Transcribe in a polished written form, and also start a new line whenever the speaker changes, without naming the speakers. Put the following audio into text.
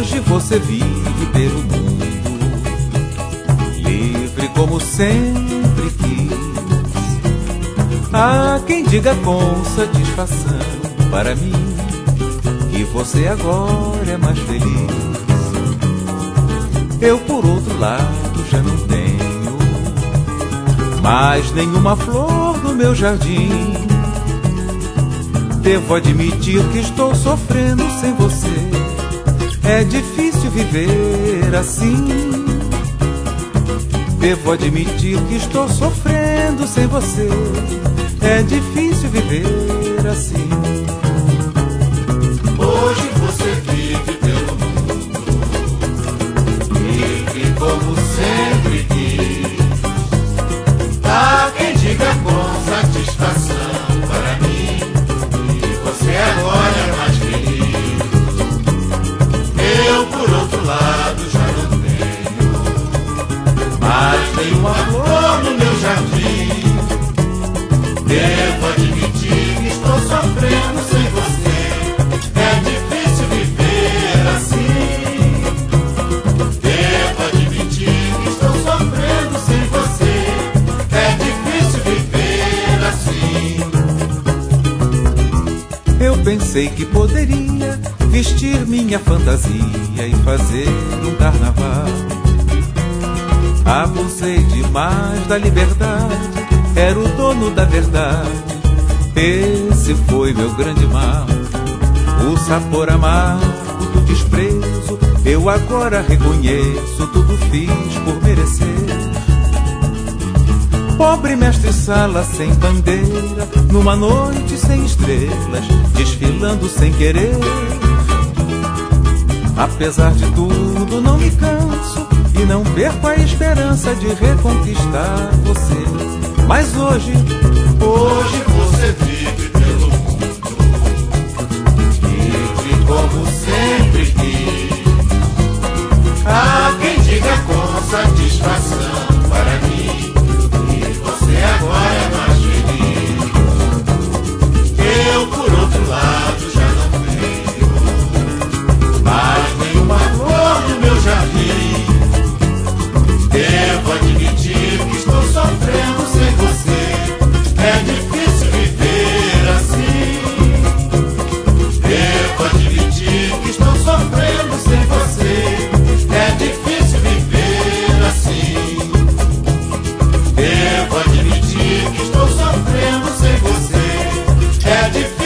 Hoje você vive pelo mundo, livre como sempre quis. Há quem diga com satisfação para mim que você agora é mais feliz. Eu, por outro lado, já não tenho mais nenhuma flor no meu jardim. Devo admitir que estou sofrendo sem você. É difícil viver assim. Devo admitir que estou sofrendo sem você. É difícil viver assim.
Hoje você vive pelo mundo, livre como sempre quis. Há quem diga com satisfação para mim que você agora é mais feliz. Eu, por outro lado, já não tenho mais nenhuma flor no meu jardim. Devo admitir que estou sofrendo sem você. É difícil viver assim. Devo admitir que estou sofrendo sem você. É difícil viver assim.
Eu pensei que poderia vestir minha fantasia e fazer um carnaval. Abusei demais da liberdade, era o dono da verdade. Esse foi meu grande mal. O sabor amargo do desprezo eu agora reconheço. Tudo fiz por merecer. Pobre mestre-sala sem bandeira, numa noite sem estrelas, desfilando sem querer. Apesar de tudo, não me canso e não perco a esperança de reconquistar você. Mas hoje
você vive pelo mundo, livre como sempre quis. Há quem diga com satisfação para mim que você agora é mais feliz. Eu, por outro lado, já não tenho mais nenhuma flor no meu jardim. Devo admitir que estou sofrendo sem você. É difícil viver assim. Devo admitir que estou sofrendo sem você. É difícil viver assim. Devo admitir que estou sofrendo sem você. É difícil